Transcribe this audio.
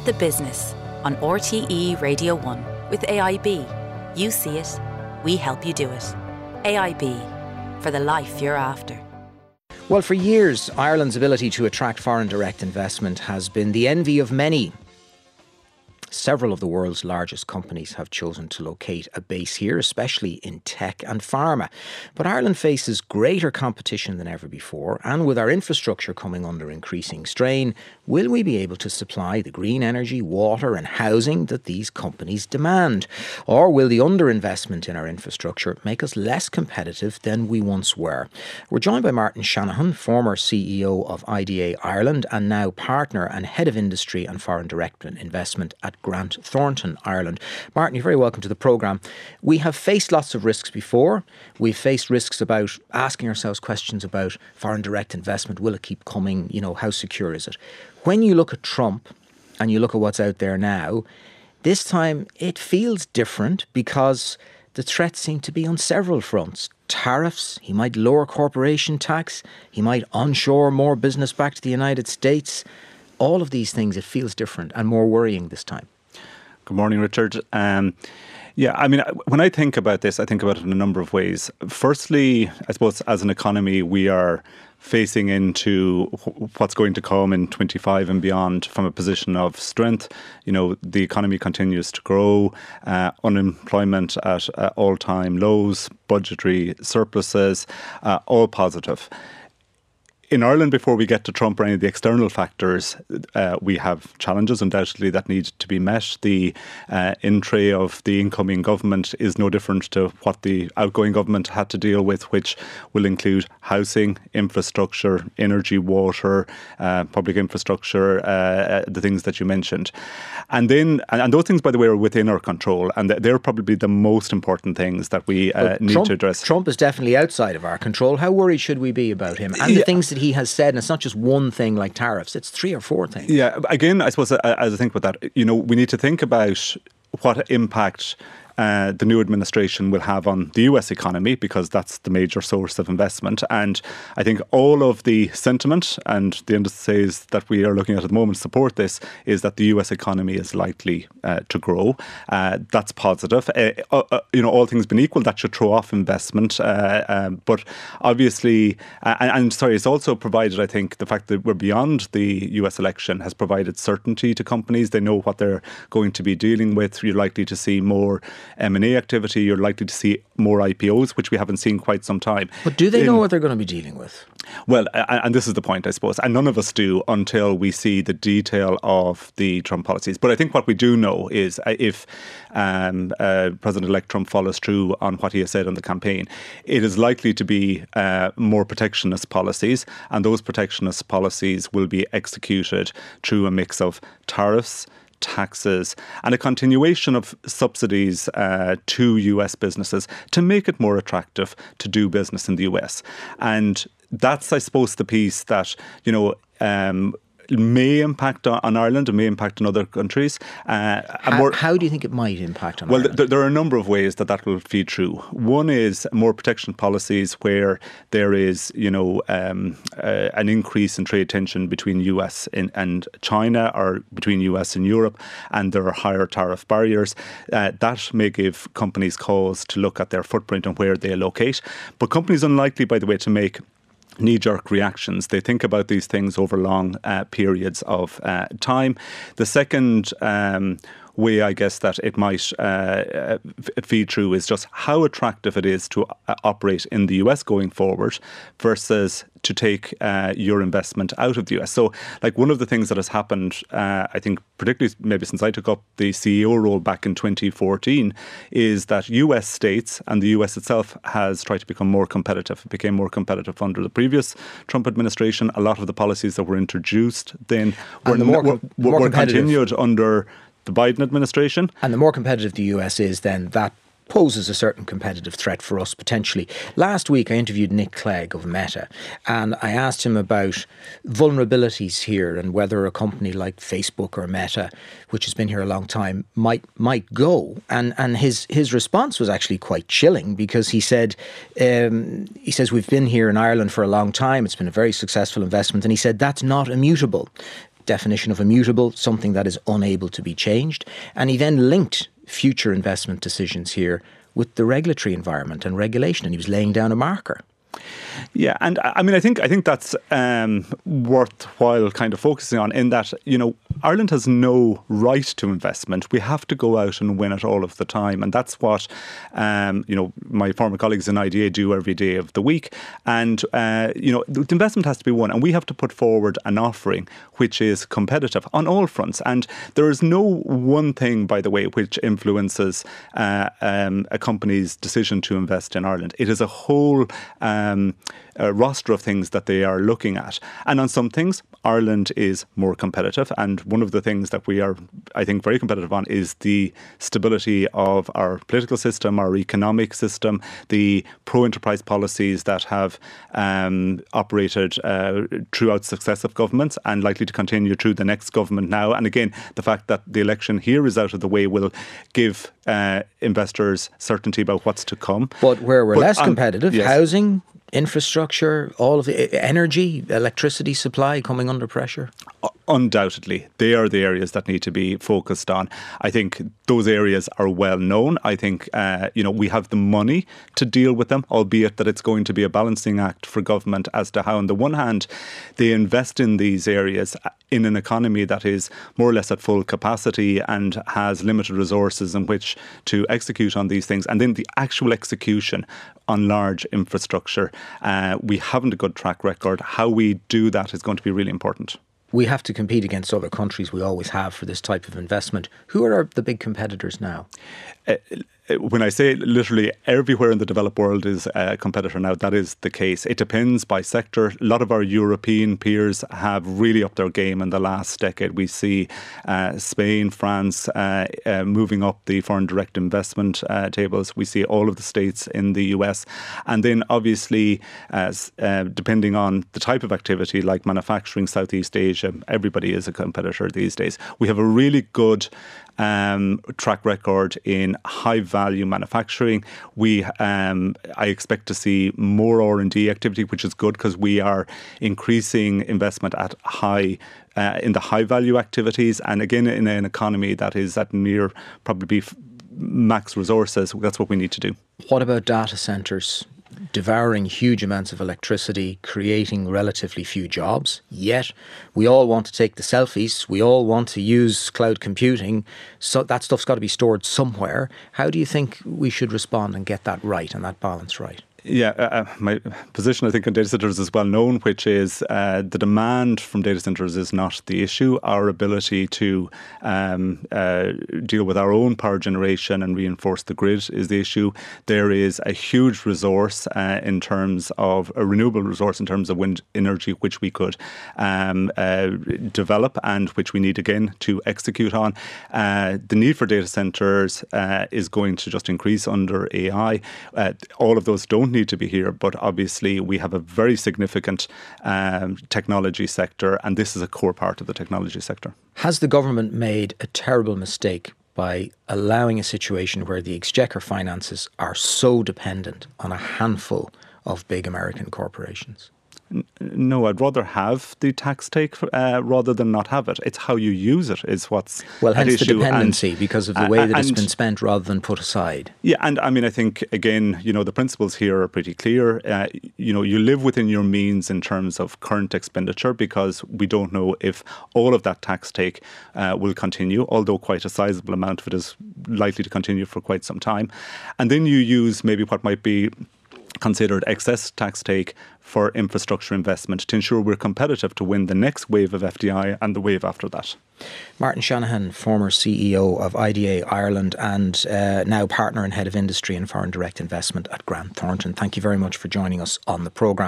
The Business on RTE Radio 1 with AIB. You see it, we help you do it. AIB, for the life you're after. Well, for years, Ireland's ability to attract foreign direct investment has been the envy of many. Several of the world's largest companies have chosen to locate a base here, especially in tech and pharma. But Ireland faces greater competition than ever before, and with our infrastructure coming under increasing strain, will we be able to supply the green energy, water and housing that these companies demand? Or will the underinvestment in our infrastructure make us less competitive than we once were? We're joined by Martin Shanahan, former CEO of IDA Ireland and now partner and head of industry and foreign direct investment at Grant Thornton, Ireland. Martin, you're very welcome to the programme. We have faced lots of risks before. We've faced risks about asking ourselves questions about foreign direct investment. Will it keep coming? You know, how secure is it? When you look at Trump and you look at what's out there now, this time it feels different because the threats seem to be on several fronts. Tariffs, he might lower corporation tax, he might onshore more business back to the United States. All of these things, it feels different and more worrying this time. Good morning, Richard. When I think about this, I think about it in a number of ways. Firstly, I suppose as an economy, we are facing into what's going to come in 25 and beyond from a position of strength. You know, the economy continues to grow, unemployment at all-time lows, budgetary surpluses, all positive. In Ireland, before we get to Trump or any of the external factors, we have challenges undoubtedly that need to be met. The entry of the incoming government is no different to what the outgoing government had to deal with, which will include housing, infrastructure, energy, water, public infrastructure, the things that you mentioned. And those things, by the way, are within our control, and they're probably the most important things that we need to address. Trump is definitely outside of our control. How worried should we be about him and the things that he has said? And it's not just one thing like tariffs, it's 3 or 4 things. Yeah, again, I suppose as I think about that, you know, we need to think about what impact the new administration will have on the US economy, because that's the major source of investment. And I think all of the sentiment and the indices that we are looking at the moment support this, is that the US economy is likely to grow. That's positive. All things being equal, that should throw off investment. But obviously, it's also provided, I think, the fact that we're beyond the US election has provided certainty to companies. They know what they're going to be dealing with. You're likely to see more M&A activity, you're likely to see more IPOs, which we haven't seen quite some time. But do they know what they're going to be dealing with? Well, and this is the point, I suppose, and none of us do until we see the detail of the Trump policies. But I think what we do know is if President-elect Trump follows through on what he has said on the campaign, it is likely to be more protectionist policies, and those protectionist policies will be executed through a mix of tariffs, taxes and a continuation of subsidies to US businesses to make it more attractive to do business in the US. And that's, I suppose, the piece that, may impact on Ireland and may impact on other countries. How do you think it might impact on Ireland? Well, there are a number of ways that will feed through. One is more protection policies where there is, an increase in trade tension between US and China, or between US and Europe, and there are higher tariff barriers. That may give companies cause to look at their footprint and where they locate. But companies unlikely, by the way, to make knee-jerk reactions. They think about these things over long periods of time. The second way, I guess, that it might feed through is just how attractive it is to operate in the US going forward versus to take your investment out of the US. So, one of the things that has happened, I think, particularly maybe since I took up the CEO role back in 2014, is that US states and the US itself has tried to become more competitive. It became more competitive under the previous Trump administration. A lot of the policies that were introduced then were continued under the Biden administration. And the more competitive the US is, then that poses a certain competitive threat for us potentially. Last week I interviewed Nick Clegg of Meta, and I asked him about vulnerabilities here and whether a company like Facebook or Meta, which has been here a long time, might go. And his response was actually quite chilling, because he says we've been here in Ireland for a long time. It's been a very successful investment, and he said that's not immutable. definition of immutable, something that is unable to be changed. And he then linked future investment decisions here with the regulatory environment and regulation, and he was laying down a marker. Yeah, and I mean, I think that's worthwhile kind of focusing on, in that, you know, Ireland has no right to investment. We have to go out and win it all of the time, and that's what you know, my former colleagues in IDA do every day of the week. And you know, the investment has to be won, and we have to put forward an offering which is competitive on all fronts. And there is no one thing, by the way, which influences a company's decision to invest in Ireland. It is a whole a roster of things that they are looking at. And on some things, Ireland is more competitive. And one of the things that we are, I think, very competitive on is the stability of our political system, our economic system, the pro-enterprise policies that have operated throughout successive governments and likely to continue through the next government now. And again, the fact that the election here is out of the way will give investors certainty about what's to come. But where we're less competitive, yes. Housing, infrastructure, all of the energy, electricity supply coming under pressure? Undoubtedly, they are the areas that need to be focused on. I think those areas are well known. I think you know, we have the money to deal with them, albeit that it's going to be a balancing act for government as to how, on the one hand, they invest in these areas in an economy that is more or less at full capacity and has limited resources in which to execute on these things. And then the actual execution on large infrastructure, we haven't a good track record. How we do that is going to be really important. We have to compete against other countries. We always have for this type of investment. Who are the big competitors now? When I say literally everywhere in the developed world is a competitor now, that is the case. It depends by sector. A lot of our European peers have really upped their game in the last decade. We see Spain, France moving up the foreign direct investment tables. We see all of the states in the US. And then obviously, depending on the type of activity like manufacturing, Southeast Asia, everybody is a competitor these days. We have a really good track record in high value manufacturing. I expect to see more R&D activity, which is good because we are increasing investment at in the high value activities. And again, in an economy that is at near probably max resources, that's what we need to do. What about data centres? Devouring huge amounts of electricity, creating relatively few jobs. Yet we all want to take the selfies. We all want to use cloud computing. So that stuff's got to be stored somewhere. How do you think we should respond and get that right and that balance right? Yeah, my position, I think, on data centres is well known, which is the demand from data centres is not the issue. Our ability to deal with our own power generation and reinforce the grid is the issue. There is a huge resource in terms of a renewable resource in terms of wind energy, which we could develop and which we need, again, to execute on. The need for data centres is going to just increase under AI. All of those don't need to be here, but obviously we have a very significant technology sector, and this is a core part of the technology sector. Has the government made a terrible mistake by allowing a situation where the exchequer finances are so dependent on a handful of big American corporations? No, I'd rather have the tax take rather than not have it. It's how you use it is what's well, hence at issue. The dependency, because of the way that it's been spent rather than put aside. Yeah, and I mean, I think, again, you know, the principles here are pretty clear. You know, you live within your means in terms of current expenditure, because we don't know if all of that tax take will continue, although quite a sizable amount of it is likely to continue for quite some time. And then you use maybe what might be considered excess tax take for infrastructure investment to ensure we're competitive to win the next wave of FDI and the wave after that. Martin Shanahan, former CEO of IDA Ireland and now partner and head of industry and foreign direct investment at Grant Thornton. Thank you very much for joining us on the programme.